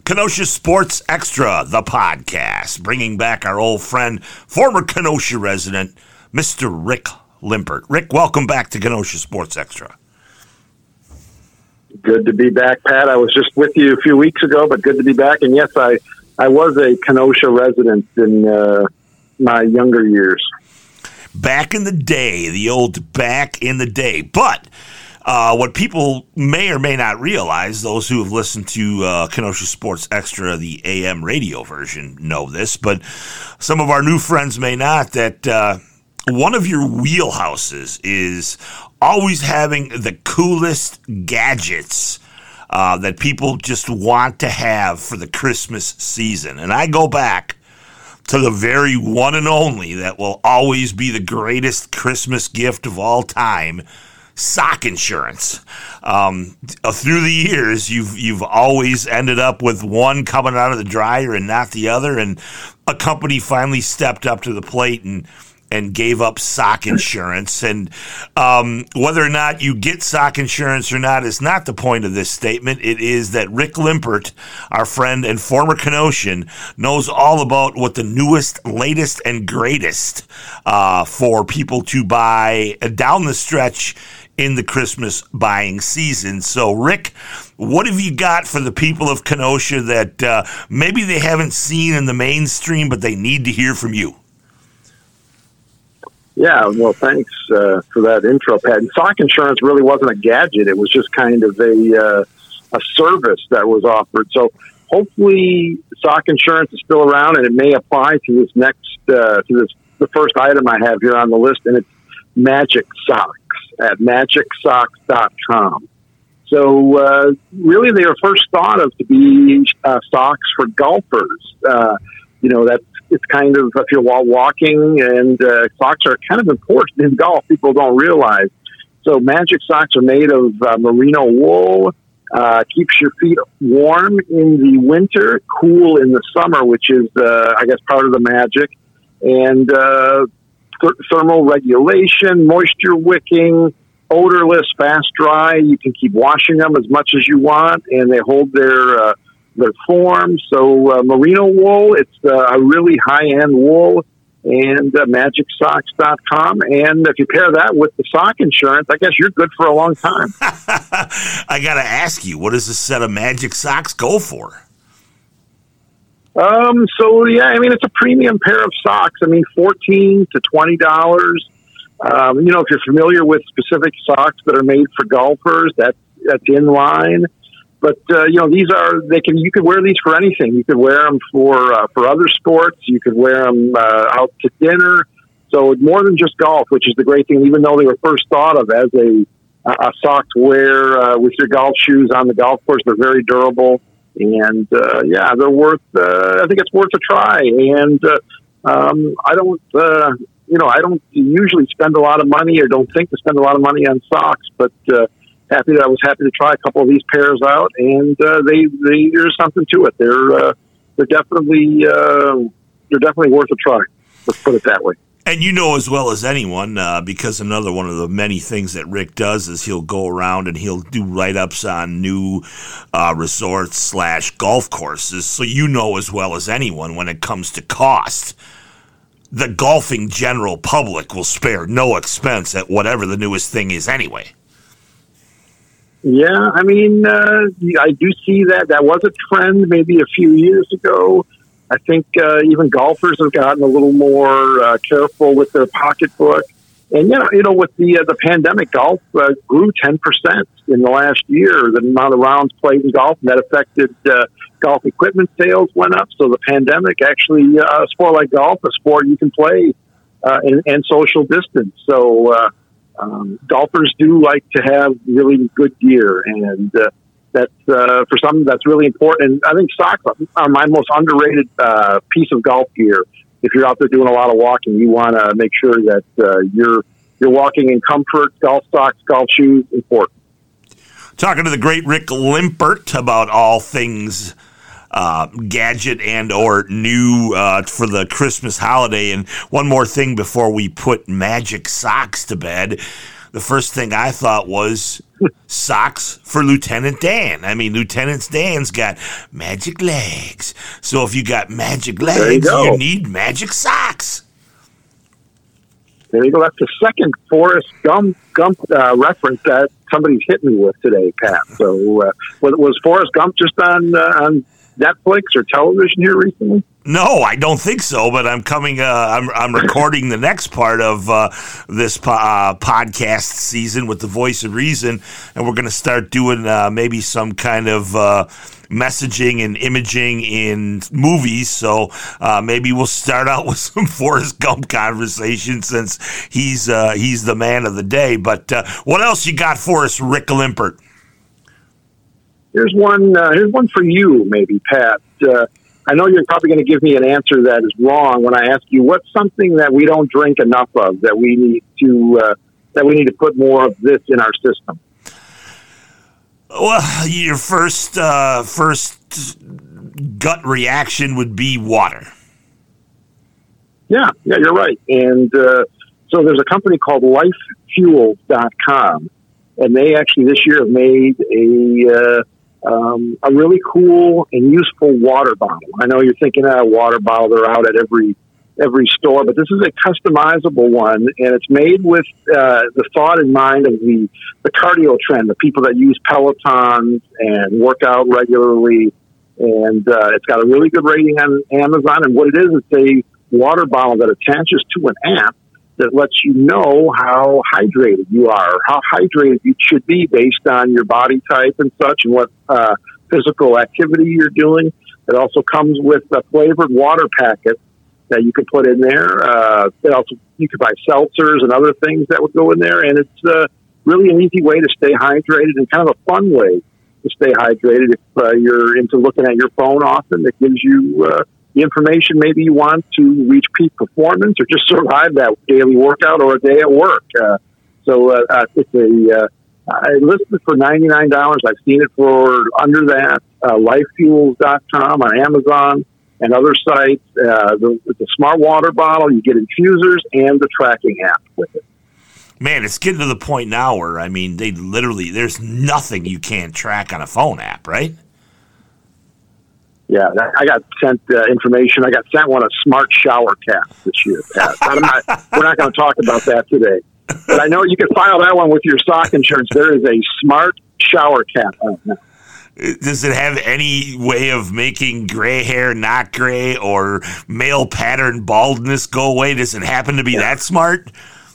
Kenosha Sports Extra, the podcast, bringing back our old friend, former Kenosha resident, Mr. Rick Limpert. Rick, welcome back to Kenosha Sports Extra. Good to be back, Pat. I was just with you a few weeks ago, but good to be back. And yes, I was a Kenosha resident in my younger years. Back in the day, the old back in the day. But what people may or may not realize, those who have listened to Kenosha Sports Extra, the AM radio version, know this, but some of our new friends may not, that one of your wheelhouses is always having the coolest gadgets that people just want to have for the Christmas season. And I go back to the very one and only that will always be the greatest Christmas gift of all time, sock insurance. Through the years, you've always ended up with one coming out of the dryer and not the other, and a company finally stepped up to the plate and gave up sock insurance. And whether or not you get sock insurance or not is not the point of this statement. It is that Rick Limpert, our friend and former Kenosian, knows all about what the newest, latest, and greatest for people to buy down the stretch in the Christmas buying season. So, Rick, what have you got for the people of Kenosha that maybe they haven't seen in the mainstream, but they need to hear from you? Yeah, well, thanks for that intro, Pat. And sock insurance really wasn't a gadget. It was just kind of a service that was offered. So hopefully sock insurance is still around, and it may apply to this next, the first item I have here on the list, and it's Magic Socks at magicsocks.com. So really they were first thought of to be socks for golfers. It's kind of, if you're walking, and socks are kind of important in golf, people don't realize. So Magic Socks are made of merino wool, keeps your feet warm in the winter, cool in the summer, which is, part of the magic, and thermal regulation, moisture wicking, odorless, fast dry. You can keep washing them as much as you want, and they hold their form. So merino wool, it's a really high-end wool, and magicsocks.com. And if you pair that with the sock insurance, I guess you're good for a long time. I got to ask you, what does a set of Magic Socks go for? It's a premium pair of socks. $14 to $20. If you're familiar with specific socks that are made for golfers, that's in line. But, you could wear these for anything. You could wear them for other sports. You could wear them out to dinner. So more than just golf, which is the great thing, even though they were first thought of as a sock to wear with your golf shoes on the golf course. They're very durable. And, they're worth, I think it's worth a try. And I don't usually spend a lot of money or don't think to spend a lot of money on socks, but I was happy to try a couple of these pairs out, and there's something to it. They're definitely worth a try. Let's put it that way. And you know as well as anyone, because another one of the many things that Rick does is he'll go around and he'll do write-ups on new resorts / golf courses. So you know as well as anyone, when it comes to cost, the golfing general public will spare no expense at whatever the newest thing is anyway. Yeah, I do see that. That was a trend maybe a few years ago. I think even golfers have gotten a little more careful with their pocketbook. And, with the pandemic, golf grew 10% in the last year, the amount of rounds played in golf, and that affected golf equipment sales went up. So the pandemic actually, a sport like golf, a sport you can play and social distance. So golfers do like to have really good gear, and that's for some that's really important. And I think socks are my most underrated piece of golf gear. If you're out there doing a lot of walking, you want to make sure that you're walking in comfort. Golf socks, golf shoes, important. Talking to the great Rick Limpert about all things gadget and or new for the Christmas holiday. And one more thing before we put Magic Socks to bed. the first thing I thought was socks for Lieutenant Dan. I mean, Lieutenant Dan's got magic legs. So if you got magic legs, you need magic socks. There you go. That's the second Forrest Gump reference that somebody's hit me with today, Pat. So was Forrest Gump just on Netflix or television here recently? No, I don't think so. But I'm coming. I'm recording the next part of this podcast season with the Voice of Reason, and we're going to start doing maybe some kind of messaging and imaging in movies. So maybe we'll start out with some Forrest Gump conversation since he's the man of the day. But what else you got for us, Rick Limpert? Here's one for you, maybe, Pat. I know you're probably going to give me an answer that is wrong when I ask you what's something that we don't drink enough of that we need to put more of this in our system. Well, your first gut reaction would be water. Yeah, you're right. And so there's a company called LifeFuels.com, and they actually this year have made a really cool and useful water bottle. I know you're thinking a water bottle, they're out at every store, but this is a customizable one, and it's made with the thought in mind of the cardio trend, the people that use Peloton and work out regularly. And it's got a really good rating on Amazon. And what it is, it's a water bottle that attaches to an app that lets you know how hydrated you are, how hydrated you should be based on your body type and such, and what physical activity you're doing. It also comes with a flavored water packet that you can put in there. You could buy seltzers and other things that would go in there, and it's really an easy way to stay hydrated and kind of a fun way to stay hydrated. If you're into looking at your phone often, it gives you the information maybe you want to reach peak performance or just survive that daily workout or a day at work. I listed it for $99. I've seen it for under that. LifeFuels.com on Amazon and other sites. It's a smart water bottle. You get infusers and the tracking app with it. Man, it's getting to the point now where, I mean, there's nothing you can't track on a phone app, right? Yeah, I got sent information. I got sent one, a smart shower cap this year, Pat. We're not going to talk about that today. But I know you can file that one with your sock insurance. There is a smart shower cap on it now. Does it have any way of making gray hair not gray or male pattern baldness go away? Does it happen to be that smart?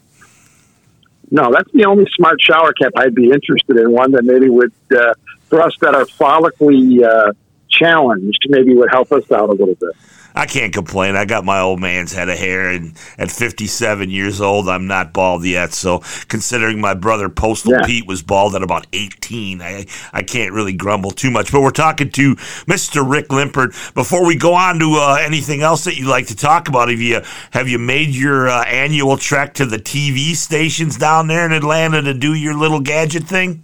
No, that's the only smart shower cap I'd be interested in. One that maybe would, for us that are follically challenged, maybe would help us out a little bit. I can't complain. I got my old man's head of hair, and at 57 years old, I'm not bald yet. So considering my brother Postal Pete was bald at about 18, I can't really grumble too much. But we're talking to Mr. Rick Limpert. Before we go on to anything else that you'd like to talk about, have you made your annual trek to the TV stations down there in Atlanta to do your little gadget thing?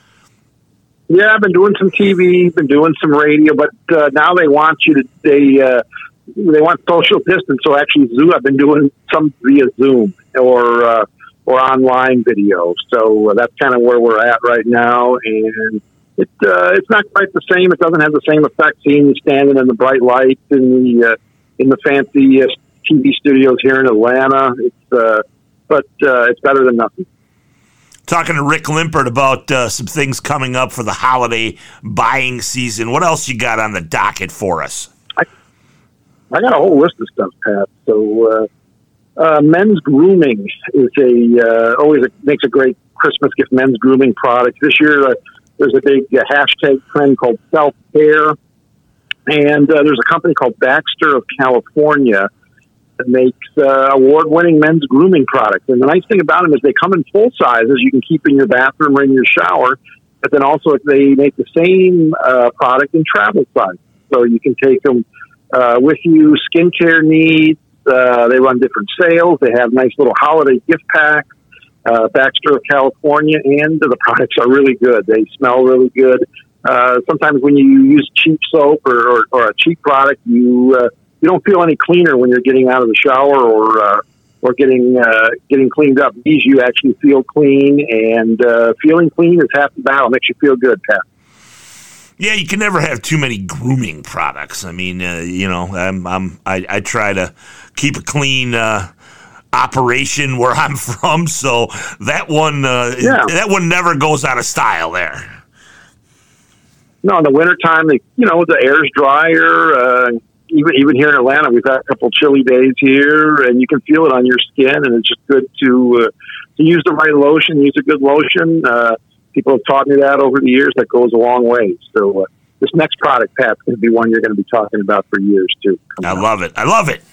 Yeah, I've been doing some TV, been doing some radio, but now they want you to they want social distance. So actually, I've been doing some via Zoom or online video. So that's kind of where we're at right now, and it's not quite the same. It doesn't have the same effect seeing you standing in the bright lights in the fancy TV studios here in Atlanta. But it's better than nothing. Talking to Rick Limpert about some things coming up for the holiday buying season. What else you got on the docket for us? I got a whole list of stuff, Pat. So men's grooming is always makes a great Christmas gift, men's grooming product. This year there's a big hashtag trend called self-care. And there's a company called Baxter of California that makes award-winning men's grooming products. And the nice thing about them is they come in full sizes. You can keep in your bathroom or in your shower. But then also they make the same product in travel size. So you can take them with you, skincare needs. They run different sales. They have nice little holiday gift packs. Baxter of California, and the products are really good. They smell really good. Sometimes when you use cheap soap or a cheap product, you don't feel any cleaner when you're getting out of the shower or getting cleaned up. These, you actually feel clean, and feeling clean is half the battle. Makes you feel good, Pat. Yeah, you can never have too many grooming products. I mean, I try to keep a clean operation where I'm from, so that one never goes out of style there. No, in the wintertime, the air's drier. Even here in Atlanta, we've had a couple chilly days here, and you can feel it on your skin, and it's just good to use the right lotion, use a good lotion. People have taught me that over the years. That goes a long way. So this next product, Pat, is going to be one you're going to be talking about for years, too. I love it. I love it.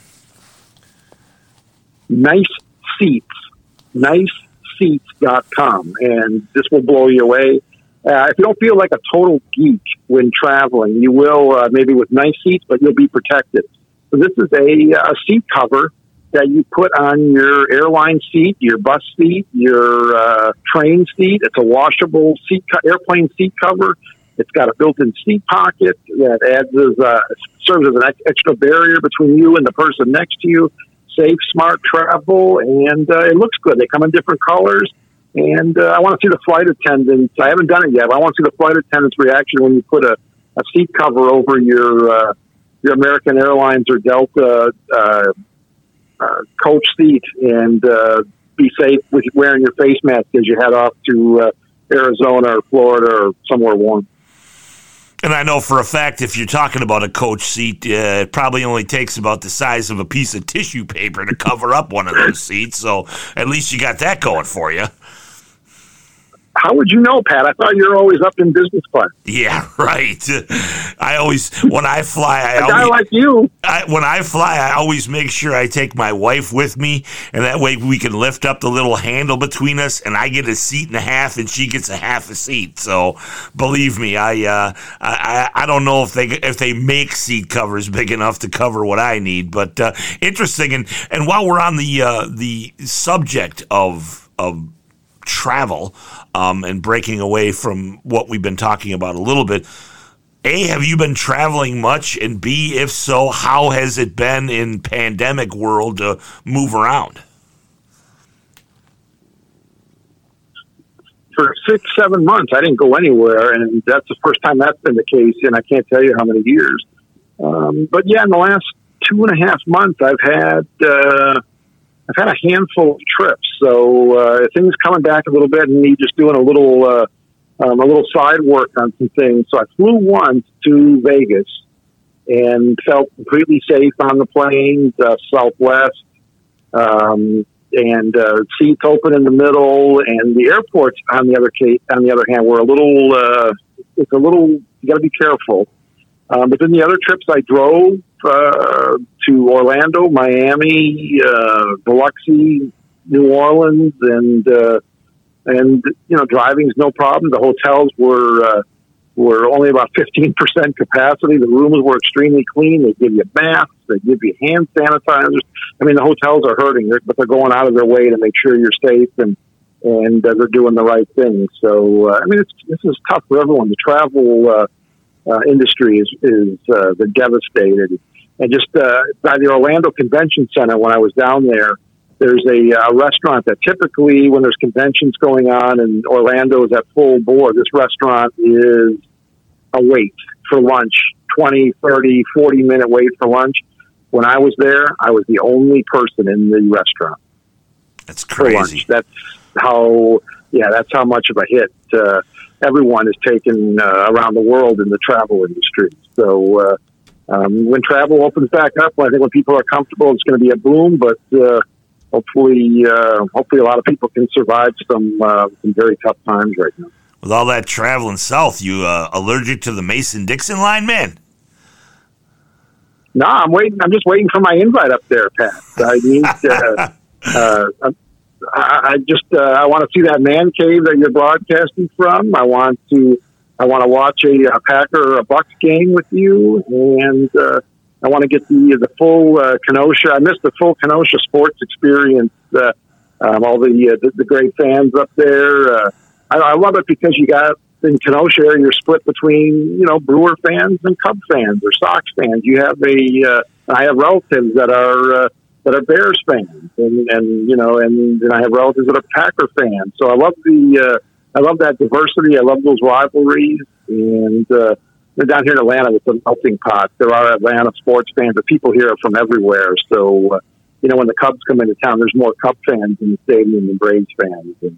Nice Seats. NiceSeats.com. And this will blow you away. If you don't feel like a total geek when traveling, you will maybe with Nice Seats, but you'll be protected. So this is a seat cover that you put on your airline seat, your bus seat, your train seat. It's a washable airplane seat cover. It's got a built-in seat pocket that serves as an extra barrier between you and the person next to you. Safe, smart travel, and it looks good. They come in different colors. And I want to see the flight attendants. I haven't done it yet, but I want to see the flight attendants' reaction when you put a seat cover over your American Airlines or Delta coach seat, and be safe with wearing your face mask as you head off to Arizona or Florida or somewhere warm. And I know for a fact if you're talking about a coach seat, it probably only takes about the size of a piece of tissue paper to cover up one of those seats. So at least you got that going for you. How would you know, Pat? I thought you were always up in business class. Yeah, right. I always, when I fly, like you. When I fly, I always make sure I take my wife with me, and that way we can lift up the little handle between us, and I get a seat and a half, and she gets a half a seat. So, believe me, I don't know if they make seat covers big enough to cover what I need, but interesting. And while we're on the subject of travel and breaking away from what we've been talking about a little bit, A, have you been traveling much? And B, if so, how has it been in pandemic world to move around? For 6-7 months, I didn't go anywhere, and that's the first time that's been the case, and I can't tell you how many years. But yeah, in the last 2.5 months, I've had a handful of trips, so things coming back a little bit, and me just doing a little side work on some things. So I flew once to Vegas and felt completely safe on the plane, Southwest, and seats open in the middle. And the airports, on the other hand, were a little. You got to be careful. But then the other trips I drove to Orlando, Miami, Biloxi, New Orleans, and driving's no problem. The hotels were only about 15% capacity. The rooms were extremely clean. They give you baths. They give you hand sanitizers. I mean, the hotels are hurting, but they're going out of their way to make sure you're safe and they're doing the right thing. So, this is tough for everyone. The travel industry is been devastated. And just by the Orlando Convention Center, when I was down there, there's a restaurant that typically, when there's conventions going on and Orlando is at full board, this restaurant is a wait for lunch, 20, 30, 40-minute wait for lunch. When I was there, I was the only person in the restaurant. That's crazy. That's how much of a hit everyone is taking around the world in the travel industry. So when travel opens back up, I think when people are comfortable, it's going to be a boom. But hopefully, a lot of people can survive some very tough times right now. With all that traveling south, you allergic to the Mason-Dixon line, man? No, I'm waiting. I'm just waiting for my invite up there, Pat. I need. I want to see that man cave that you're broadcasting from. I want to watch a Packer or a Bucks game with you, and I want to get the full Kenosha. I missed the full Kenosha sports experience. All the great fans up there. I love it because you got in Kenosha area, you're split between Brewer fans and Cub fans or Sox fans. You have I have relatives that are that are Bears fans, and you know, and I have relatives that are Packer fans. So I love that diversity. I love those rivalries, and they're down here in Atlanta with the melting pot. There are Atlanta sports fans, but people here are from everywhere. So you know, when the Cubs come into town, there's more Cub fans in the stadium than Braves fans. And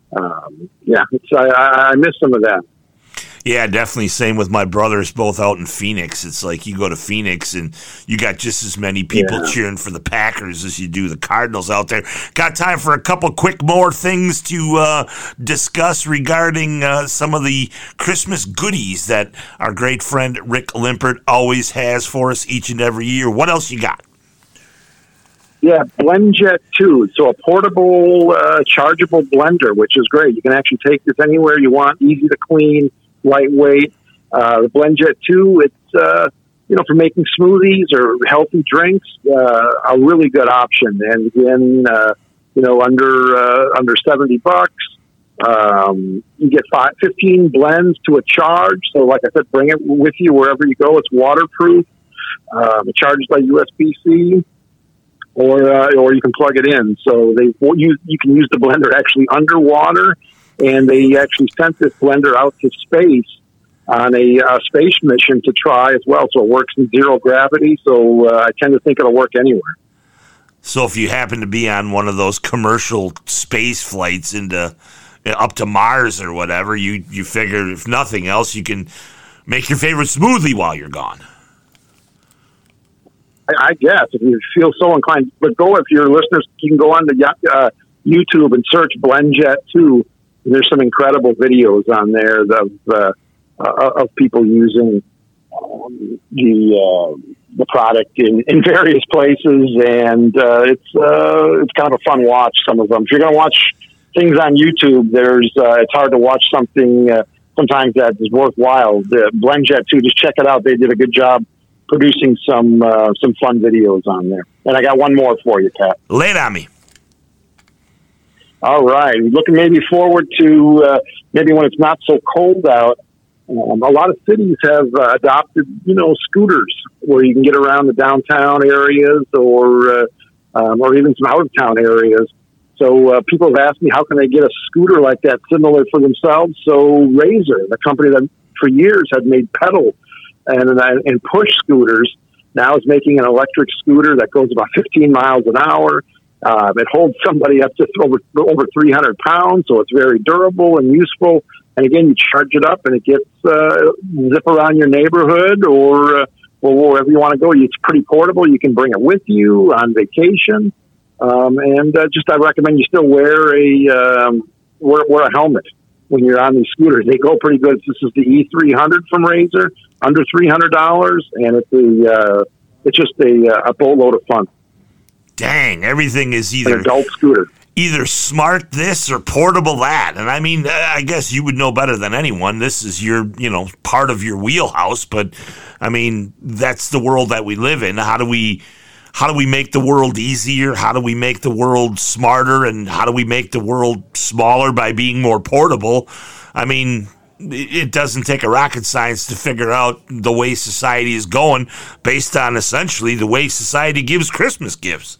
I miss some of that. Yeah, definitely. Same with my brothers, both out in Phoenix. It's like you go to Phoenix and you got just as many people cheering for the Packers as you do the Cardinals out there. Got time for a couple quick more things to discuss regarding some of the Christmas goodies that our great friend Rick Limpert always has for us each and every year. What else you got? Yeah, BlendJet 2. So a portable, chargeable blender, which is great. You can actually take this anywhere you want, easy to clean, lightweight. The BlendJet 2, it's, you know, for making smoothies or healthy drinks, a really good option. And again, you know, under $70. You get 15 blends to a charge. So like I said, bring it with you wherever you go. It's waterproof. It charges by USB-C. Or you can plug it in. So you can use the blender actually underwater, and they actually sent this blender out to space on a space mission to try as well. So it works in zero gravity. So I tend to think it'll work anywhere. So if you happen to be on one of those commercial space flights up to Mars or whatever, you figure if nothing else, you can make your favorite smoothie while you're gone. I guess if you feel so inclined, but if your listeners, you can go on to YouTube and search BlendJet 2. There's some incredible videos on there of people using the product in various places, and it's kind of a fun watch. Some of them, if you're going to watch things on YouTube, it's hard to watch something sometimes that is worthwhile. The BlendJet 2, just check it out. They did a good job producing some fun videos on there. And I got one more for you, Pat. Lay it on me. All right. Looking maybe forward to maybe when it's not so cold out. A lot of cities have adopted, you know, scooters where you can get around the downtown areas or even some out-of-town areas. So people have asked me, how can they get a scooter like that similar for themselves? So Razor, the company that for years had made pedal and push scooters, now is making an electric scooter that goes about 15 miles an hour. It holds somebody up to over 300 pounds, so it's very durable and useful. And again, you charge it up and it gets zip around your neighborhood or wherever you want to go. It's pretty portable. You can bring it with you on vacation. I recommend you still wear a helmet when you're on these scooters. They go pretty good. This is the E300 from Razor, under $300, and it's just a boatload of fun. Dang, everything is an adult scooter. Either smart this or portable that. And I mean, I guess you would know better than anyone. This is your, you know, part of your wheelhouse, but I mean, that's the world that we live in. How do we make the world easier? How do we make the world smarter? And how do we make the world smaller by being more portable? I mean, it doesn't take a rocket science to figure out the way society is going based on essentially the way society gives Christmas gifts.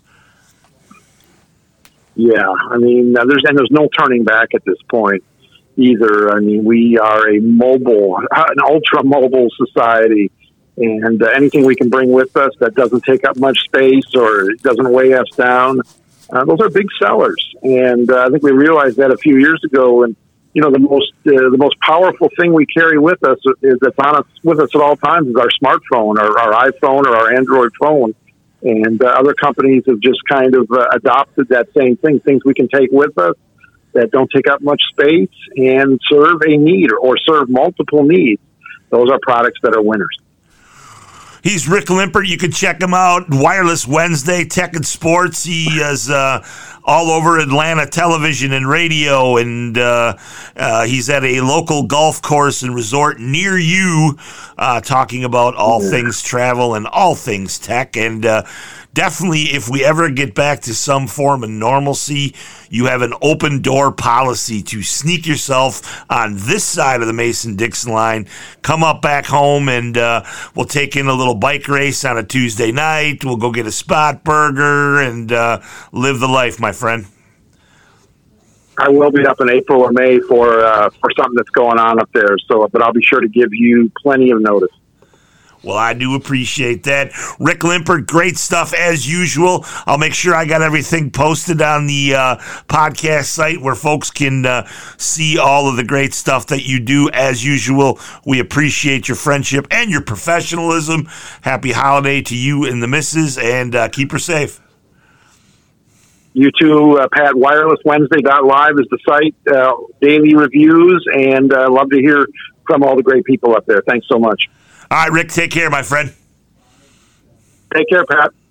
Yeah, I mean, there's no turning back at this point either. I mean, we are an ultra-mobile society, and anything we can bring with us that doesn't take up much space or doesn't weigh us down, those are big sellers. And I think we realized that a few years ago. And you know, the most powerful thing we carry with us with us at all times is our smartphone, or our iPhone, or our Android phone. And other companies have just kind of adopted that same thing, things we can take with us that don't take up much space and serve a need or serve multiple needs. Those are products that are winners. He's Rick Limpert. You can check him out. Wireless Wednesday, Tech and Sports. He is all over Atlanta television and radio, and he's at a local golf course and resort near you, talking about all things travel and all things tech. And definitely, if we ever get back to some form of normalcy, you have an open door policy to sneak yourself on this side of the Mason-Dixon line, come up back home, and we'll take in a little bike race on a Tuesday night. We'll go get a spot burger and live the life, my friend. I will be up in April or May for something that's going on up there. So, but I'll be sure to give you plenty of notice. Well, I do appreciate that. Rick Limpert, great stuff as usual. I'll make sure I got everything posted on the podcast site where folks can see all of the great stuff that you do as usual. We appreciate your friendship and your professionalism. Happy holiday to you and the missus, and keep her safe. You too, Pat. WirelessWednesday.live is the site. Daily reviews, and love to hear from all the great people up there. Thanks so much. All right, Rick, take care, my friend. Take care, Pat.